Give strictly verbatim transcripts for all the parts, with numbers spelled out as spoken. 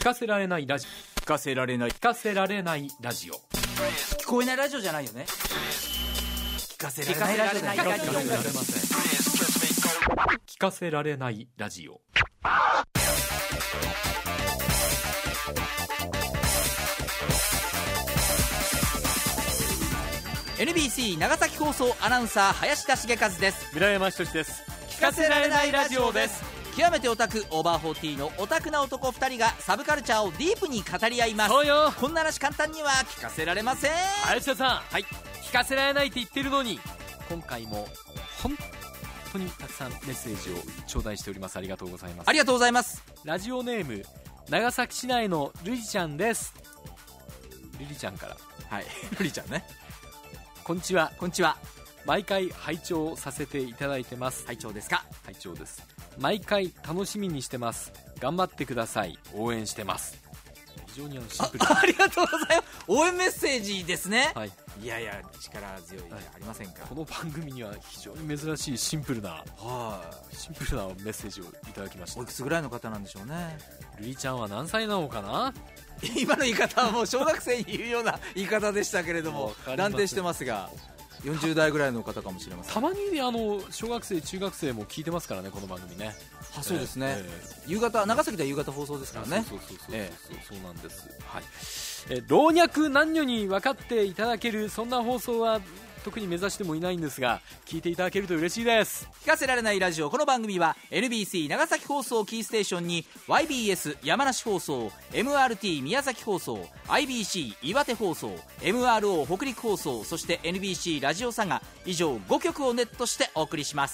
かせられないラジオ、聞かせられない聞かせられないラジオ、 聞こえないラジオじゃないよね。聞かせられないラジオだよ。 聞かせられないラジオ。 エヌビーシー 長崎放送アナウンサー林田茂和です。 村山仁です。聞かせられないラジオです。 極めてオタクオーバーフォーティーのオタクな男ふたりがサブカルチャーをディープに語り合います。 そうよ。 こんな話簡単には聞かせられません。 林田さん、はい、聞かせられないって言ってるのに、今回も本当にたくさんメッセージを頂戴しております。ありがとうございます。 ありがとうございます。 ラジオネーム長崎市内のルリちゃんです。ルリちゃんから、 はい、ルリちゃんね。 こんにちは。 こんにちは。 毎回拝聴させていただいてます。 拝聴ですか。 拝聴です。毎回楽しみにしてます。頑張ってください。応援してます。非常にあのシンプルあ, ありがとうございます。応援メッセージですね。 はい、 いやいや力強いじゃありませんか、はい、 この番組には非常に珍しいシンプルな、はあ、シンプルなメッセージをいただきました。 おいくつぐらいの方なんでしょうね。 ルリちゃんは何歳なのかな。 今の言い方はもう小学生に言うような言い方でしたけれども断定してますが、よんじゅう代ぐらいの方かもしれません。 たまにあの小学生中学生も聞いてますからね、この番組ね。 あ、そうですね、 えー、 夕方、長崎では夕方放送ですからね。 そうそうそうそう、えー、そうなんです、はい。え老若男女に分かっていただけるそんな放送は特に目指してもいないんですが、聞いていただけると嬉しいです。 聞かせられないラジオ。この番組は エヌビーシー 長崎放送キーステーションに ワイビーエス 山梨放送、 エムアールティー 宮崎放送、 アイビーシー 岩手放送、 エムアールオー 北陸放送、そして エヌビーシー ラジオ佐賀、以上ごきょくをネットしてお送りします。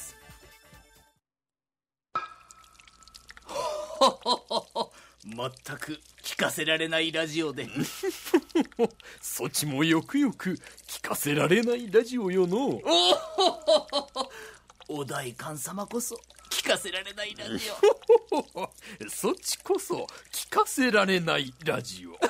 全く聞かせられないラジオでそちもよくよく聞かせられないラジオよの。 お代官様こそ聞かせられないラジオそちこそ聞かせられないラジオ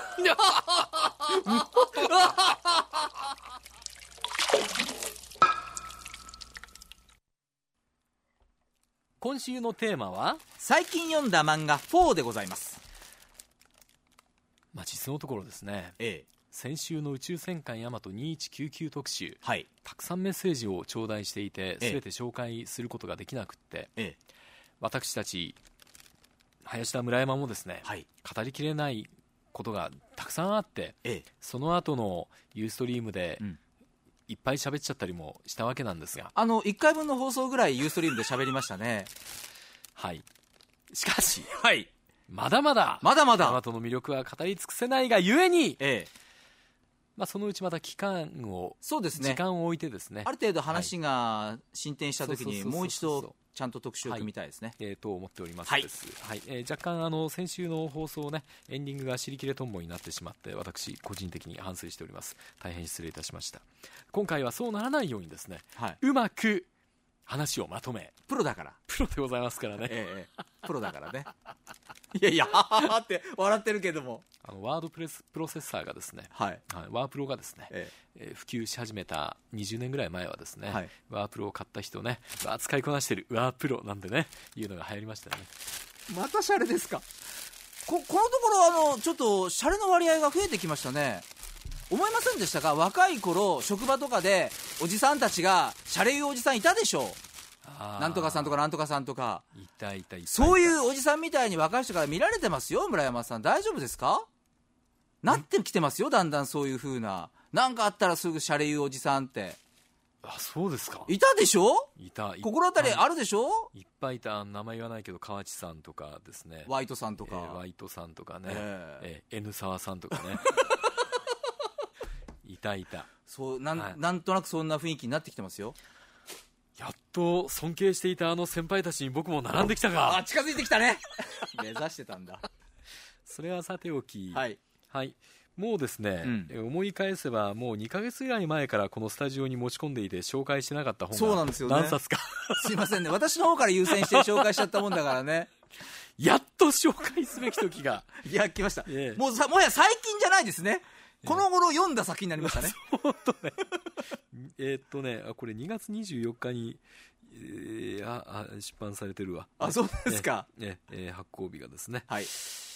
今週のテーマは最近読んだ漫画フォーでございます。 まあ、実のところですね、 ええ、 先週の宇宙戦艦ヤマトにせんひゃくきゅうじゅうきゅう特集、 はい、 たくさんメッセージを頂戴していて、全て紹介することができなくって、ええ、私たち林田村山もですね、はい、語りきれないことがたくさんあって、ええ、その後のユーストリームで、うん、いっぱい喋っちゃったりもしたわけなんですが、 あのいっかいぶんの放送ぐらいユーストリームで喋りましたね。 はい。しかし、 はい、 まだまだまだまだヤマトの魅力は語り尽くせないがゆえに、ええ、まあ、そのうちまた期間を、 そうですね、 時間を置いてですね、 ある程度話が進展したときにもう一度ちゃんと特集を組みたいですね、 はい、えー、と思っておりますです、はい、はい、えー、若干あの先週の放送ね、エンディングが尻切れとんぼになってしまって私個人的に反省しております。大変失礼いたしました。今回はそうならないようにですね、はい、うまく話をまとめ、 プロだから、 プロでございますからね、 ええ、プロだからねいやいやはははって笑ってるけども、 あのワードプレスプロセッサーがですね、はいはい、ワープロがですね、えええー、普及し始めたにじゅうねんぐらい前はですね、はい、ワープロを買った人ね、わ使いこなしてるワープロなんでね、いうのが流行りましたよね。 またシャレですか。 こ, このところあのちょっとシャレの割合が増えてきましたね。思いませんでしたか。若い頃職場とかでおじさんたちがシャレ言うおじさんいたでしょ。なんとかさんとかなんとかさんとかいたいたいた、 そういうおじさんみたいに若い人から見られてますよ。村山さん大丈夫ですか。なってきてますよ、だんだん。そういう風な、なんかあったらすぐシャレ言うおじさんって。 あ、そうですか。 いたでしょ。 いた、 心当たりあるでしょ。 いっぱいいた。名前言わないけど河内さんとかですね、 ワイトさんとか、 えー、ワイトさんとかね、 えーえー、N 沢さんとかねいたいた。 そうなん、 はい、 なんとなくそんな雰囲気になってきてますよ。 やっと尊敬していたあの先輩たちに僕も並んできたか。 あ、近づいてきたね目指してたんだ。 それはさておき、 はい、はい、 もうですね、うん、思い返せばもうにかげつぐらい前からこのスタジオに持ち込んでいて紹介してなかった本が何冊か。 すいませんね、私の方から優先して紹介しちゃったもんだからねやっと紹介すべき時がいや来ました、 ええ、 もうさ、もはや最近じゃないですね、ええ、この頃読んだ作品になりましたね。 そうとねえーっとねこれにがつにじゅうよっかに、えー、ああ出版されてるわ。 あ、そうですか。 えええー、発行日がですね、 はい、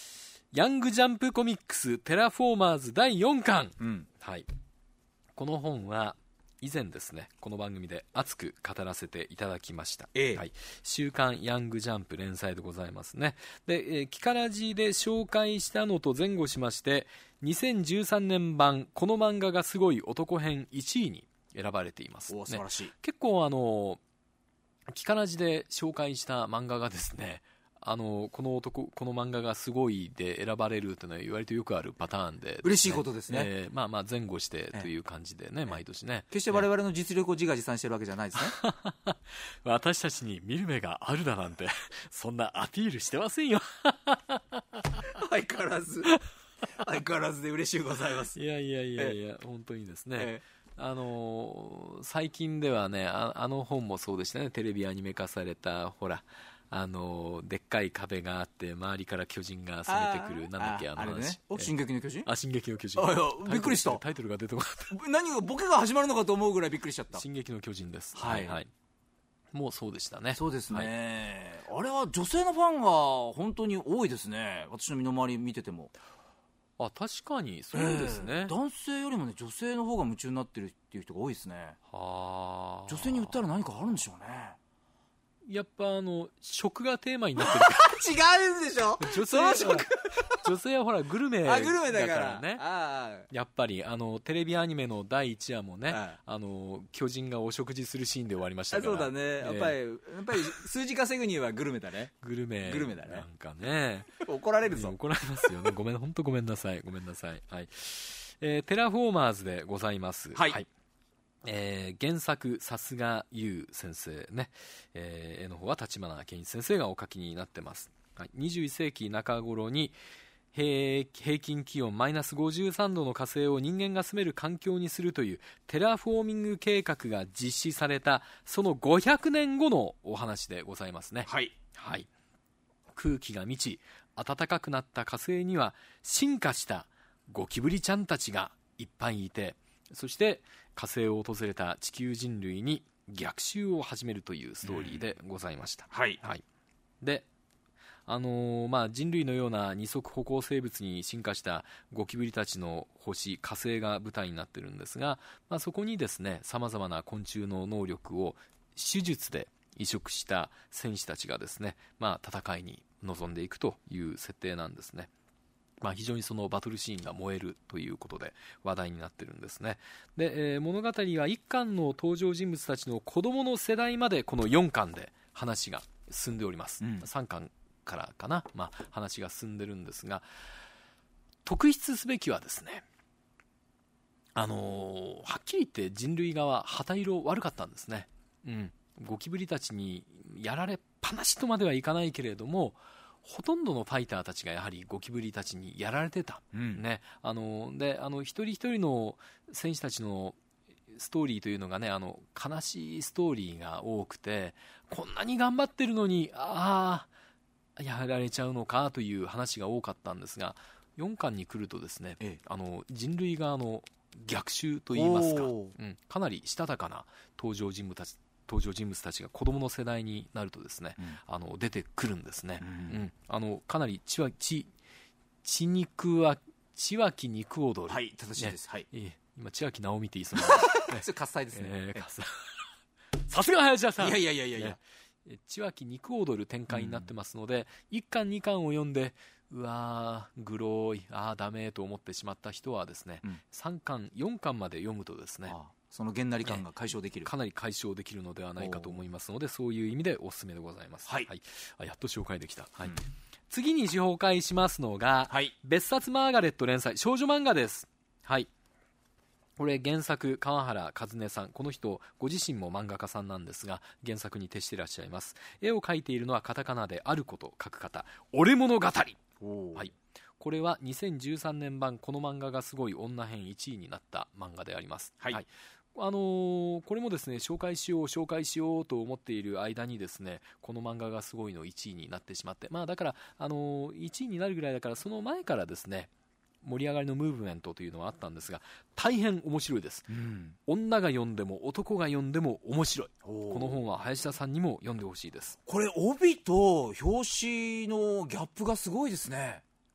ヤングジャンプコミックステラフォーマーズだいよんかん、 うん、 はい、この本は以前ですねこの番組で熱く語らせていただきました、 ええ、 はい、週刊ヤングジャンプ連載でございますね。で、えー、キカラジで紹介したのと前後しましてにせんじゅうさんねん版この漫画がすごい男編いちいに選ばれています、ね、 お素晴らしい。 結構あのキカラジで紹介した漫画がですねあのこの男この漫画がすごいで選ばれるというのは割とよくあるパターン で、ね、 嬉しいことですね、 えー、まあまあ前後してという感じでね、えー、毎年ね決して我々の実力を自画自賛してるわけじゃないですね私たちに見る目があるだなんてそんなアピールしてませんよ相変わらず相変わらずで嬉しいございます。 いやいやいやいや、えー、本当にですね、えーあのー、最近ではね あ, あの本もそうでしたね。テレビアニメ化されたほらあのでっかい壁があって周りから巨人が攻めてくるなんだっけあの話、あれね、 お進撃の巨人、 あ進撃の巨人、 あいやびっくりした。 タイトルが出てこなかった何がボケが始まるのかと思うぐらいびっくりしちゃった。 進撃の巨人です、 はい、 はいはい、もうそうでしたね。 そうですね、はい、あれは女性のファンが本当に多いですね。私の身の回り見てても。 あ確かにそうですね、 えー、男性よりもね女性の方が夢中になってるっていう人が多いですね。 は女性に売ったら何かあるんでしょうね。 やっぱあの食がテーマになってるから違うんでしょ女性は女性はほらグルメだからね。 あやっぱりあのテレビアニメのだいいちわもね、あの巨人がお食事するシーンで終わりましたから。 そうだね、えー、やっぱりやっぱり数字稼ぐにはグルメだね。 グルメグルメだね。 なんかね怒られるぞ。 怒られますよね。ごめん本当ごめんなさいごめんなさい。はい、えー、テラフォーマーズでございます。 はい、はい、 えー、原作さすが優先生ね、えー、絵の方は立花健一先生がお書きになってます、はい、にじゅういっせいき中頃に平, 平均気温マイナスごじゅうさんどの火星を人間が住める環境にするというテラフォーミング計画が実施されたそのごひゃくねんごのお話でございますね。 はい、 はい、空気が満ち暖かくなった火星には進化したゴキブリちゃんたちがいっぱいいて、そして火星を訪れた地球人類に逆襲を始めるというストーリーでございました、 うんはいはい、で、あのーまあ、人類のような二足歩行生物に進化したゴキブリたちの星火星が舞台になっているんですが、まあ、そこにですねさまざまな昆虫の能力を手術で移植した戦士たちがですね、まあ、戦いに臨んでいくという設定なんですね。まあ、非常にそのバトルシーンが燃えるということで話題になってるんですね。で、えー、物語はいっかんの登場人物たちの子供の世代までこのよんかんで話が進んでおります、うん、さんかんからかな、まあ、話が進んでるんですが、特筆すべきはですね、あのー、はっきり言って人類側旗色悪かったんですね、うん、ゴキブリたちにやられっぱなしとまではいかないけれどもほとんどのファイターたちがやはりゴキブリたちにやられてた、うんね、あのであの一人一人の選手たちのストーリーというのがね、あの悲しいストーリーが多くて、こんなに頑張ってるのにああやられちゃうのかという話が多かったんですが、よんかんに来るとですね、ええ、あの人類側の逆襲といいますか、うん、かなりしたたかな登場人物たち登場人物たちが子供の世代になるとですね、うん、あの出てくるんですね、うんうん、あのかなり血は血血肉は血湧き肉踊る、 はい正しいです、ね、はい、 えー、今千秋直美って言いそうなそれ喝采ですね、えー、 さすが林田さん。 いやいやいやいやいや、 ね、千秋肉踊る展開になってますので、うん、いっかんにかんを読んでうわーグローいあーダメと思ってしまった人はですね、うん、さんかんよんかんまで読むとですね、ああそのげんなり感が解消できる、 かなり解消できるのではないかと思いますので、そういう意味でおすすめでございます、 はいはい、あやっと紹介できた、はい、うん、次に紹介しますのが、 はい、 別冊マーガレット連載少女漫画です。はい、これ原作川原和音さん、この人ご自身も漫画家さんなんですが原作に徹していらっしゃいます。絵を描いているのはカタカナであること書く方、俺物語、はい、これはにせんじゅうさんねん版この漫画がすごい女編いちいになった漫画であります。 はい、はい、 あのー、これもですね紹介しよう紹介しようと思っている間にですねこの漫画がすごいのいちいになってしまって、まあだから、あのー、いちいになるぐらいだからその前からですね盛り上がりのムーブメントというのはあったんですが大変面白いです、うん、女が読んでも男が読んでも面白い。この本は林田さんにも読んでほしいです。 これ帯と表紙のギャップがすごいですね。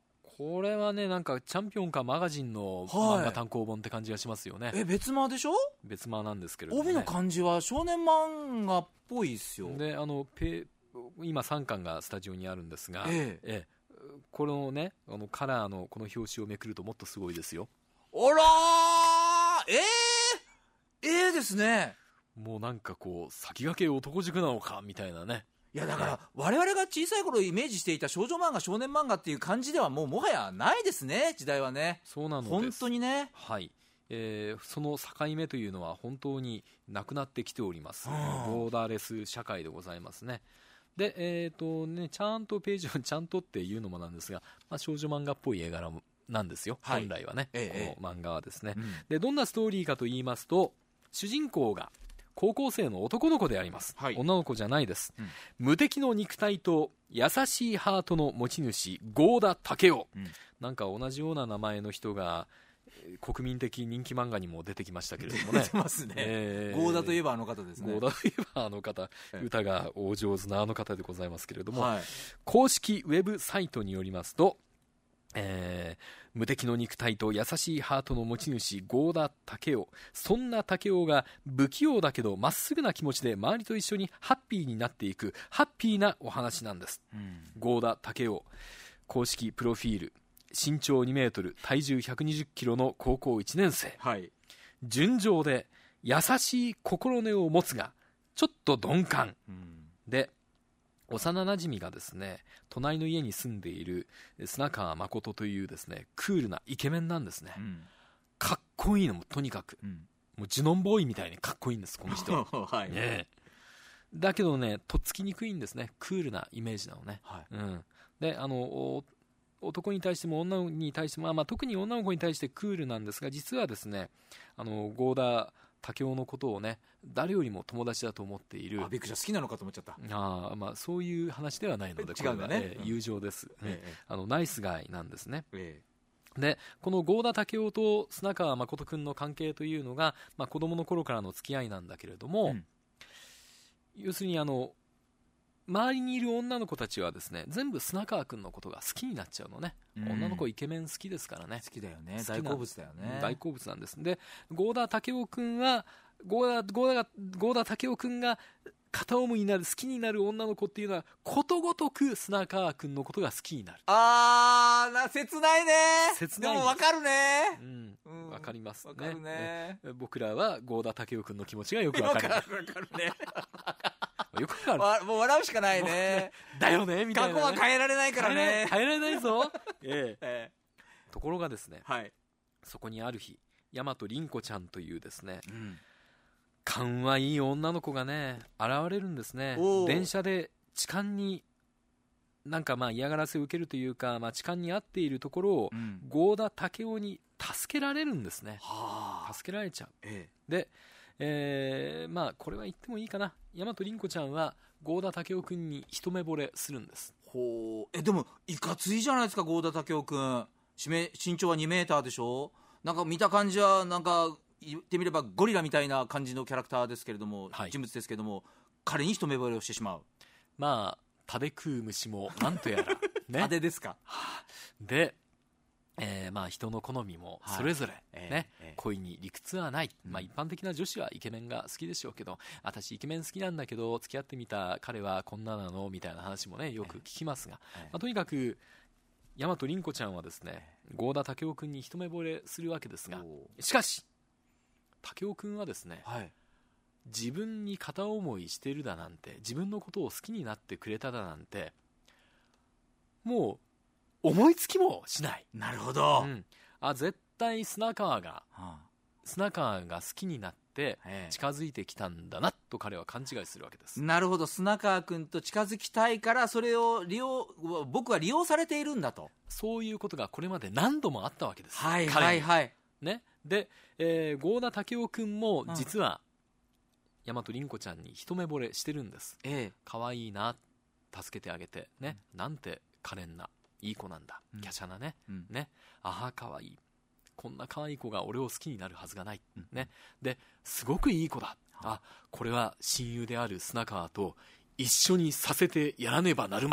これはねなんかチャンピオンかマガジンの漫画単行本って感じがしますよね、はい、 え別間でしょ。 別間なんですけれども、ね、 帯の感じは少年漫画っぽいっすよ。 であのペ今さんかんがスタジオにあるんですが、 ええええ、このねあのカラーのこの表紙をめくるともっとすごいですよ。 あらーえー、えーですね。 もうなんかこう先駆け男塾なのかみたいなね。 いやだから我々が小さい頃イメージしていた少女漫画少年漫画っていう感じではもうもはやないですね、時代はね。 そうなのです。 本当にね、 はい、えー、その境目というのは本当になくなってきております。ボーダーレス社会でございますね。で、えーとね、ちゃんとページをちゃんとっていうのもなんですが、まあ、少女漫画っぽい絵柄なんですよ、はい、本来はね、ええ、この漫画はですね、うん、でどんなストーリーかと言いますと、主人公が高校生の男の子であります、はい、女の子じゃないです、うん、無敵の肉体と優しいハートの持ち主郷田武雄、うん、なんか同じような名前の人が国民的人気漫画にも出てきましたけれどもね。 出てますね、えー、郷田といえばあの方ですね。 郷田といえばあの方、歌がお上手なあの方でございますけれども、 はい、 公式ウェブサイトによりますと、えー、無敵の肉体と優しいハートの持ち主郷田武雄、そんな武雄が不器用だけどまっすぐな気持ちで周りと一緒にハッピーになっていくハッピーなお話なんです、うん、郷田武雄、公式プロフィール、身長にメートル、体重ひゃくにじゅっキロの高校いちねん生、 はい、 純情で優しい心根を持つがちょっと鈍感、うん、で幼なじみがですね隣の家に住んでいる砂川誠というですねクールなイケメンなんですね、うん、かっこいいのもとにかく、うん、もうジュノンボーイみたいにかっこいいんですこの人、 はいね、だけどねとっつきにくいんですね。クールなイメージなのね、はい、うん、であの男に対しても女に対しても、まあ、特に女の子に対してクールなんですが、実はですねあの郷田武雄のことをね誰よりも友達だと思っている。 あ、びっくりした、好きなのかと思っちゃった。 あ、まあ、そういう話ではないので違うんだね、 えー、友情です、 うん、ええ、 あのナイスガイなんですね、 ええ、でこの郷田武雄と砂川誠君の関係というのが、まあ、子供の頃からの付き合いなんだけれども、うん、要するにあの周りにいる女の子たちはですね全部砂川君のことが好きになっちゃうのね、うん、女の子イケメン好きですからね。 好きだよね、大好物だよね、 大好物なんです。で郷田武雄君は郷田、郷田が郷田武雄君が片思いになる好きになる女の子っていうのはことごとく砂川君のことが好きになる。 あーな、切ないね。 切ない。 でも分かるね、 うんうん、分かりますね。 分かるね。 ね、僕らは郷田武雄君の気持ちがよく分かる。 分かるねよくわかる。 もう笑うしかないね。 だよねみたいな、ね、 過去は変えられないからね。 変えられないぞ、ええええ、 ところがですね、 はい、 そこにある日大和凛子ちゃんというですね、 うん、 勘はいい女の子がね現れるんですね。電車で痴漢になんかまあ嫌がらせを受けるというか、まあ、痴漢に遭っているところを、うん、郷田武雄に助けられるんですね、はあ、助けられちゃう、ええ、で、えー、まあこれは言ってもいいかな、大和凛子ちゃんは郷田武雄君に一目惚れするんです。 ほう、えでもいかついじゃないですか郷田武雄君。身長はにメーターでしょ。なんか見た感じはなんか言ってみればゴリラみたいな感じのキャラクターですけれども、はい、人物ですけれども、彼に一目惚れをしてしまう。 まあ食べ食う虫もなんとやら、ね、 派手ですか。 で、えーまあ、人の好みもそれぞれ、はい、ねえー、恋に理屈はない、まあ、一般的な女子はイケメンが好きでしょうけど、私イケメン好きなんだけど付き合ってみた彼はこんななのみたいな話もねよく聞きますが、えーえーまあ、とにかく大和凛子ちゃんはですね郷田武雄君に一目惚れするわけですが、しかし武雄君はですね、はい、自分に片思いしてるだなんて、自分のことを好きになってくれただなんてもう思いつきもしない。 なるほど、 うん、あ絶対砂川が、はあ、砂川が好きになって近づいてきたんだなと彼は勘違いするわけです。 なるほど、砂川君と近づきたいからそれを利用、僕は利用されているんだと、 そういうことがこれまで何度もあったわけです。 はいはいはい、 ね、で、えー、郷田武雄君も実は、うん、大和凛子ちゃんに一目惚れしてるんです。ええ、可愛いな、助けてあげてね、うん、なんて可憐ないい子なんだ、うん、華奢なね、うん、ね、ああ可愛い、こんな可愛い子が俺を好きになるはずがない、うん、ね、ですごくいい子だ、うん、あこれは親友である砂川と一緒にさせてやらねばなるまい、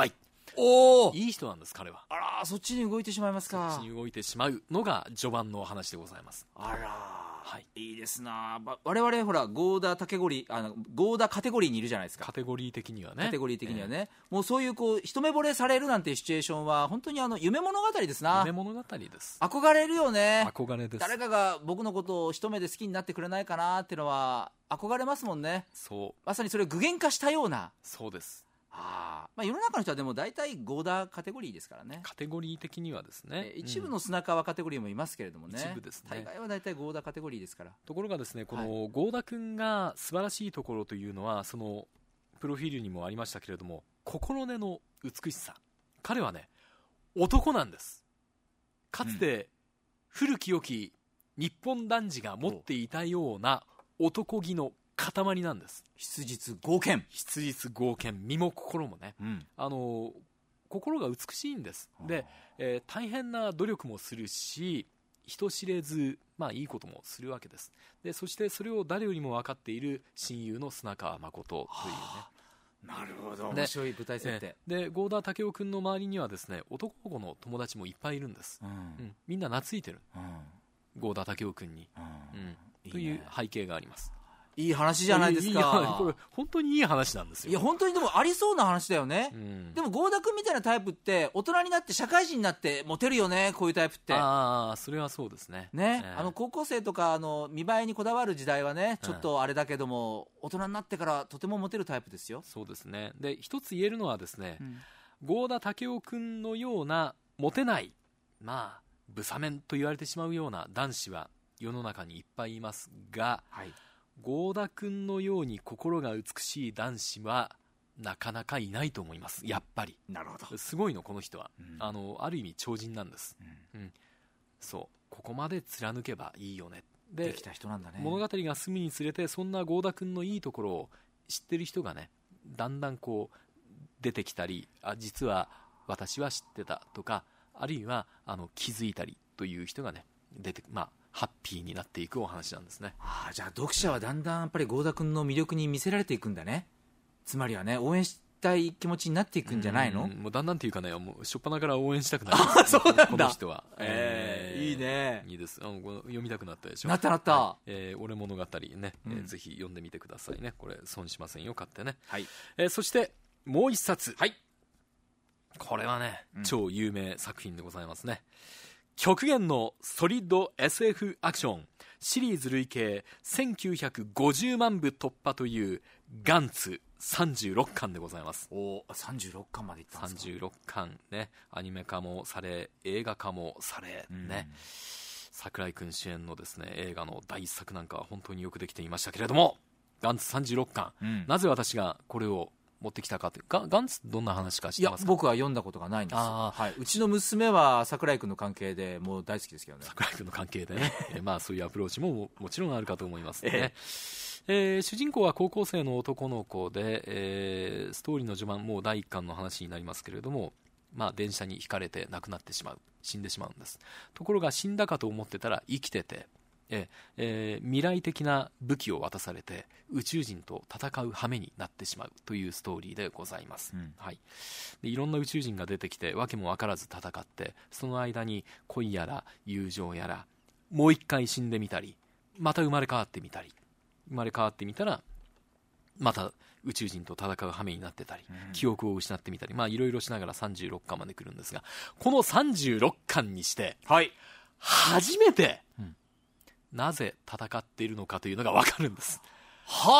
おー、 いい人なんです彼は。 あら、そっちに動いてしまいますか。 そっちに動いてしまうのが序盤のお話でございます。 あら、 はい、 いいですな。我々ほらゴーダカテゴリー、あのゴーダカテゴリーにいるじゃないですか。 カテゴリー的にはね。 カテゴリー的にはね、えー、もうそういうこう一目惚れされるなんていうシチュエーションは本当にあの夢物語ですな。 夢物語です。 憧れるよね。 憧れです。 誰かが僕のことを一目で好きになってくれないかなっていうのは憧れますもんね。 そう、 まさにそれを具現化したような。 そうです。 あ、まあ、世の中の人はでも大体ゴーダーカテゴリーですからね。 カテゴリー的にはですね、 一部の砂川カテゴリーもいますけれどもね、 一部ですね。 大概は大体ゴーダーカテゴリーですから。 ところがですね、このゴーダ君が素晴らしいところというのは、そのプロフィールにもありましたけれども、心根の美しさ。彼はね、男なんです。かつて古き良き日本男児が持っていたような男気の塊なんです。 質実剛健、 質実剛健、身も心もね、 うん、 あの心が美しいんです。で、えー、大変な努力もするし、人知れず、まあ、いいこともするわけです。で、そしてそれを誰よりも分かっている親友の砂川誠というね。 なるほど、面白い舞台設定で、郷田武雄君の周りにはですね、男の子の友達もいっぱいいるんです、うんうん、みんな懐いてる、郷田武雄君に、うんうん、という背景があります。 いい話じゃないですか。いいいいこれ本当にいい話なんですよ。 いや本当にでもありそうな話だよね、うん、でも郷田君みたいなタイプって大人になって社会人になってモテるよね、こういうタイプって。 ああ、それはそうですね。 ね、えー、あの高校生とかあの見栄えにこだわる時代はね、ちょっとあれだけども、うん、大人になってからとてもモテるタイプですよ。 そうですね。で、一つ言えるのはですね、郷、うん、田武雄君のようなモテない、まあブサメンと言われてしまうような男子は世の中にいっぱいいますが、はい、郷田君のように心が美しい男子はなかなかいないと思います。やっぱり。 なるほど。 すごいのこの人は、うん、あのある意味超人なんです、うんうん、そうここまで貫けばいいよね。で、 できた人なんだね。 物語が進むにつれて、そんな郷田君のいいところを知ってる人がね、だんだんこう出てきたり、あ、実は私は知ってたとか、あるいはあの気づいたりという人がね出て、まあハッピーになっていくお話なんですね。 ああ、じゃあ読者はだんだんやっぱり郷田君の魅力に見せられていくんだね。つまりはね、応援したい気持ちになっていくんじゃないの？ うん、もうだんだんっていうかね、もう初っ端から応援したくなる。 あ、そうなんだ。 この人は、 えー、いいね。 いいです。あの読みたくなったでしょ。 なったなった、 はい、えー、俺物語ね、うんえー、ぜひ読んでみてくださいね。これ損しませんよ、買ってね、はい。えー、そしてもう一冊、はい、これはね、うん、超有名作品でございますね。極限のソリッド エスエフ アクションシリーズ累計せんきゅうひゃくごじゅうまんぶ突破というガンツさんじゅうろっかんでございます。 お、さんじゅうろっかんまでいったんですか。 さんじゅうろっかんね、アニメ化もされ映画化もされ、うん、ね、櫻井君主演のですね映画の第一作なんかは本当によくできていましたけれども、ガンツさんじゅうろっかん、うん、なぜ私がこれを持ってきたかって、ガガンツどんな話か知ってますか？ いや僕は読んだことがないんです。あ、はい、うちの娘は櫻井君の関係でもう大好きですけどね。 櫻井君の関係でねえ、まあ、そういうアプローチも も, もちろんあるかと思いますね。ええー、主人公は高校生の男の子で、えー、ストーリーの序盤もうだいいっかんの話になりますけれども、まあ、電車にひかれて亡くなってしまう、死んでしまうんです。ところが死んだかと思ってたら生きてて、ええー、未来的な武器を渡されて宇宙人と戦う羽目になってしまうというストーリーでございます、うん、はい、でいろんな宇宙人が出てきて訳も分からず戦って、その間に恋やら友情やら、もう一回死んでみたり、また生まれ変わってみたり、生まれ変わってみたらまた宇宙人と戦う羽目になってたり、うん、記憶を失ってみたり、まあいろいろしながらさんじゅうろっかんまで来るんですが、このさんじゅうろっかんにして、はい、初めて、うん、なぜ戦っているのかというのが分かるんです。 は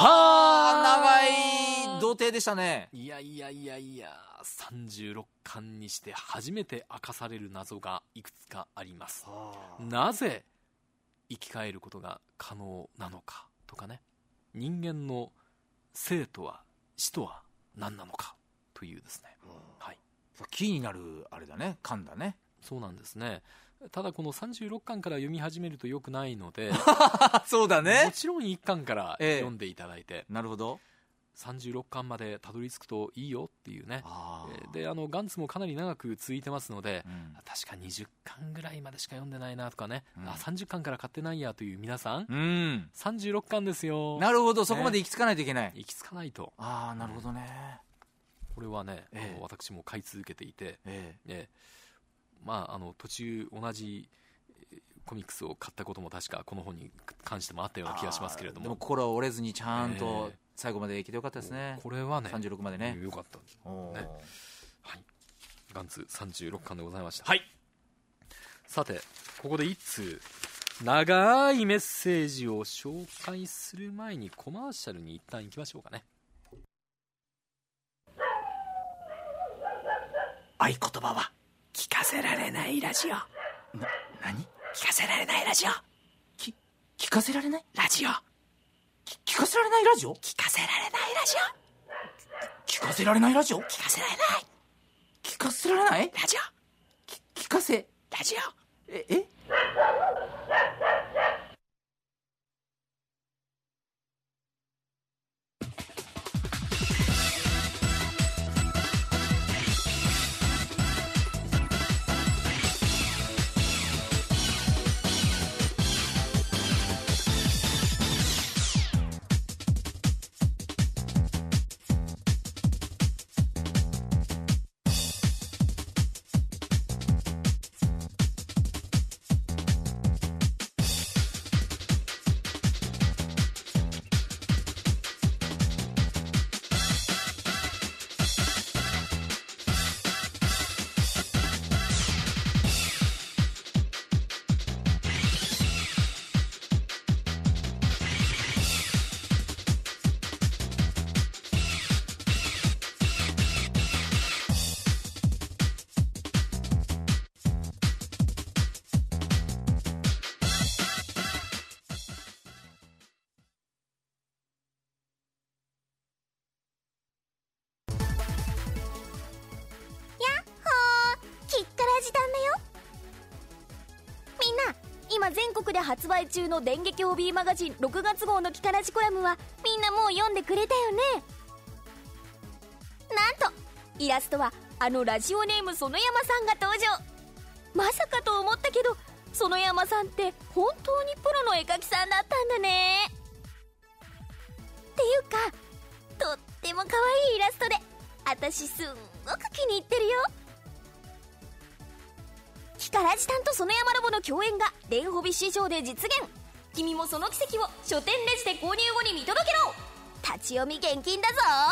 あ、長い童貞でしたね。 いやいやいやいや、さんじゅうろっかんにして初めて明かされる謎がいくつかあります。なぜ生き返ることが可能なのかとかね、人間の生とは死とは何なのかというですね、はい、 気になるあれだね、勘だね。 そうなんですね。ただこのさんじゅうろっかんから読み始めるとよくないのでそうだね、 もちろんいっかんから読んでいただいて、ええ、なるほど、 さんじゅうろっかんまでたどり着くといいよっていうね。で、あのガンツもかなり長く続いてますので、うん、確かにじゅっかんぐらいまでしか読んでないなとかね、うん、あさんじゅっかんから買ってないやという皆さん、うん、さんじゅうろっかんですよ。 なるほど、そこまで行き着かないといけない、ね、 行き着かないと。 ああ、なるほどね、 これはね、えー、あの私も買い続けていて、えーえーまあ、あの途中同じコミックスを買ったことも確かこの本に関してもあったような気がしますけれども、 でも心は折れずにちゃんと最後まで生きてよかったですね、 えー、これはねさんじゅうろくまでねよかった、ね、はい、ガンツさんじゅうろっかんでございました。 はい、 さてここで一通長いメッセージを紹介する前にコマーシャルに一旦行きましょうかね。 合言葉は聞かせられないラジオ。な、何？聞かせられないラジオ。き、聞かせられないラジオ。き、聞かせられないラジオ聞かせられないラジオ。聞かせられないラジオ聞かせられない。聞かせられないラジオ。き、聞かせ、ラジオ。え、え全国で発売中の電撃 オービー マガジンろくがつ号のキカラジコラムはみんなもう読んでくれたよね。なんとイラストはあのラジオネーム園山さんが登場。まさかと思ったけど園山さんって本当にプロの絵描きさんだったんだね。っていうかとっても可愛いイラストで私すんごく気に入ってるよ。キカラジタンと園山ラボの共演がレンホビ市場で実現。君もその奇跡を書店レジで購入後に見届けろ。立ち読み厳禁だぞ。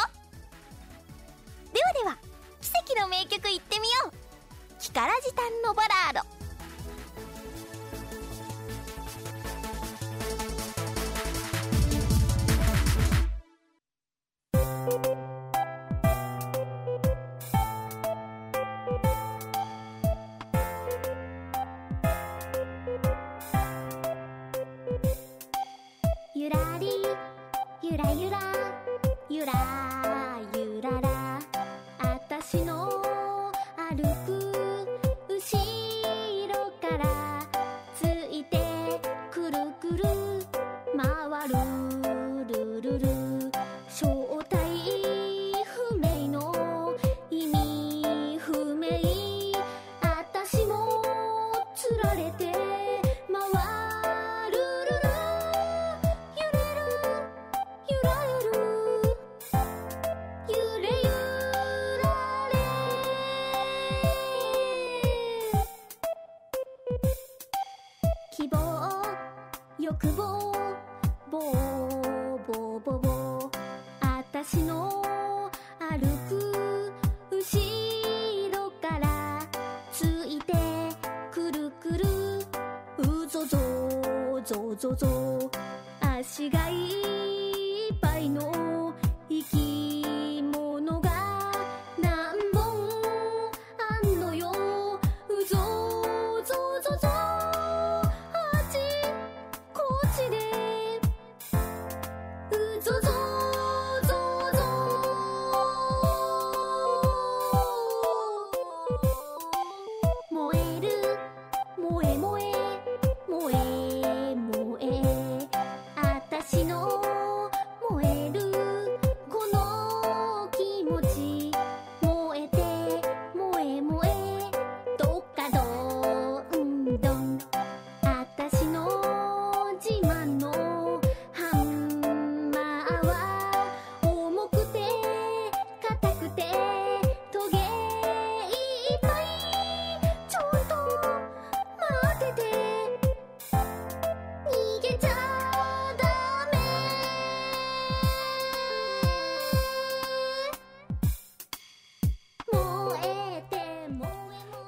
ではでは奇跡の名曲いってみよう。キカラジタンのバラード。ゆらりゆらゆらゆらゆららあたしの歩く後ろからついてくるくる回るるるる正体不明の意味不明あたしもつられて欲望ボーボーボーボーあたしの歩く後ろからついてくるくるうぞぞぞぞぞ足がいっぱいの生き物が何本あんのようぞぞぞぞ燃える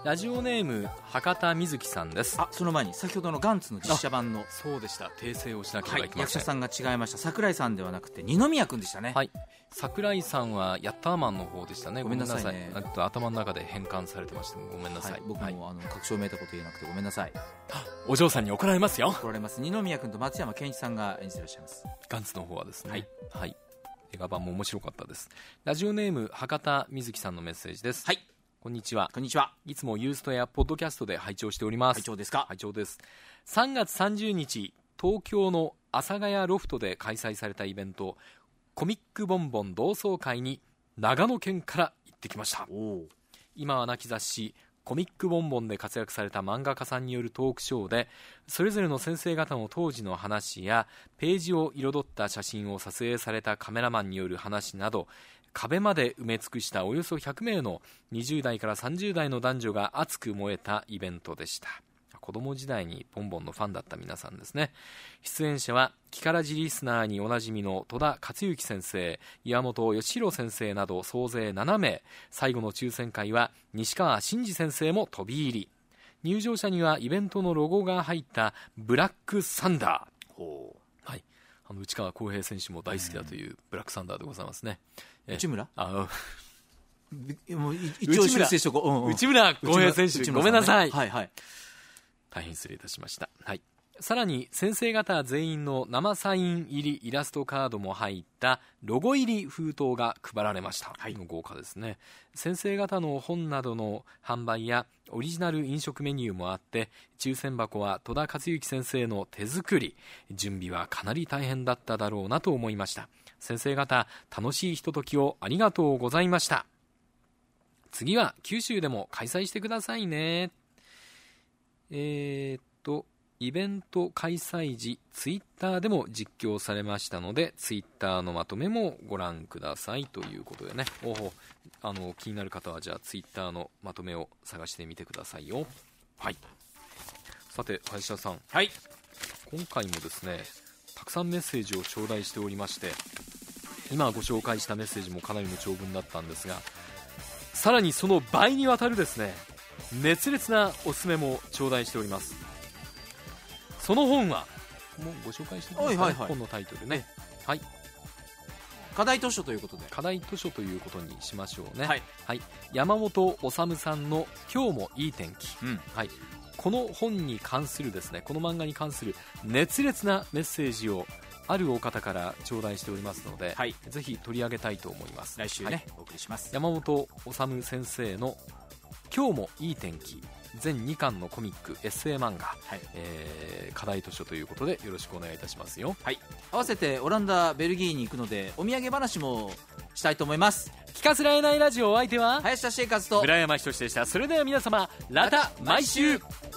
ラジオネーム博多瑞希さんです。 あ、その前に先ほどのガンツの実写版の、 そうでした、訂正をしなければいけません、 はい、役者さんが違いました。桜井さんではなくて二宮君でしたね。 はい、桜井さんはヤッターマンの方でしたね。 ごめんなさいね。 ごめんなさい、と頭の中で変換されてました。ごめんなさい、はい、 僕も、はい、あの確証めいたこと言えなくてごめんなさい。 お嬢さんに怒られますよ。 怒られます。二宮君と松山ケンイチさんが演じていらっしゃいます。 ガンツの方はですね、 はい、 はい、映画版も面白かったです。ラジオネーム博多瑞希さんのメッセージです。 はい、 こんにちは。 こんにちは。 いつもユーストやポッドキャストで拝聴しております。 拝聴ですか。 拝聴です。さんがつさんじゅうにち、東京の阿佐ヶ谷ロフトで開催されたイベント、コミックボンボン同窓会に長野県から行ってきました。今は亡き雑誌コミックボンボンで活躍された漫画家さんによるトークショーで、それぞれの先生方の当時の話やページを彩った写真を撮影されたカメラマンによる話など、壁まで埋め尽くしたおよそひゃくめいのにじゅうだいからさんじゅうだいの男女が熱く燃えたイベントでした。子供時代にボンボンのファンだった皆さんですね。出演者はキカラジリスナーにおなじみの戸田克之先生、岩本義弘先生など総勢ななめい。最後の抽選会は西川真司先生も飛び入り。入場者にはイベントのロゴが入ったブラックサンダー、はい、あの内川航平選手も大好きだというブラックサンダーでございますね。 内村、 あもう一応修正しとこう、うんうん、 内村航平選手、ごめんなさい、 はいはい、 大変失礼いたしました。はい、さらに先生方全員の生サイン入りイラストカードも入ったロゴ入り封筒が配られました。はい、豪華ですね。先生方の本などの販売やオリジナル飲食メニューもあって、抽選箱は戸田克之先生の手作り。準備はかなり大変だっただろうなと思いました。先生方、楽しいひとときをありがとうございました。次は九州でも開催してくださいね。えー、っとイベント開催時ツイッターでも実況されましたので、ツイッターのまとめもご覧くださいということでね。おお、あの気になる方はじゃあツイッターのまとめを探してみてくださいよ。はい、さて林田さん、 はい、 今回もですねたくさんメッセージを頂戴しておりまして、今ご紹介したメッセージもかなりの長文だったんですが、さらにその倍にわたるですね熱烈なおすすめも頂戴しております。その本はもうご紹介してください、はいはいはい、本のタイトルね、はい、 課題図書ということで課題図書ということにしましょうね。 はい、 はい、山本修さんの今日もいい天気、うん、はい、この本に関するですね、この漫画に関する熱烈なメッセージをあるお方から頂戴しておりますので、はい、ぜひ取り上げたいと思います。 来週ね、 はい、 お送りします。 山本修先生の今日もいい天気、全にかんのコミックエッセイ漫画、はい、えー、課題図書ということでよろしくお願いいたしますよ。 はい、合わせてオランダベルギーに行くのでお土産話もしたいと思います。 聞かせられないラジオ、お相手は林田生活と村山仁でした。それでは皆様、また毎週。